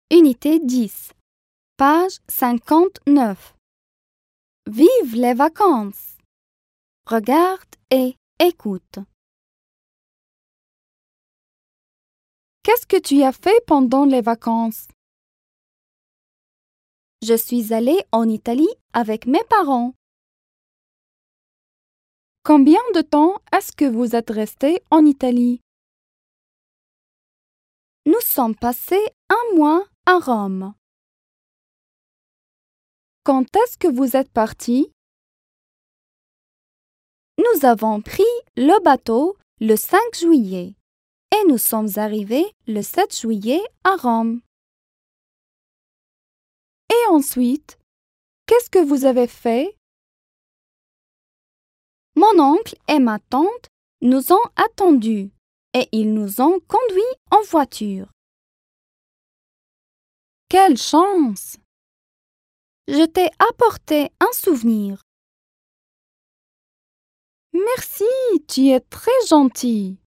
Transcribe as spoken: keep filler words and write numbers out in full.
Unité dix, page cinquante-neuf. Vive les vacances! Regarde et écoute. Qu'est-ce que tu as fait pendant les vacances? Je suis allée en Italie avec mes parents. Combien de temps est-ce que vous êtes resté en Italie? Nous sommes passés un mois à Rome. Quand est-ce que vous êtes partis? Nous avons pris le bateau le cinq juillet et nous sommes arrivés le sept juillet à Rome. Et ensuite, qu'est-ce que vous avez fait? Mon oncle et ma tante nous ont attendus et ils nous ont conduits en voiture. Quelle chance! Je t'ai apporté un souvenir. Merci, tu es très gentil.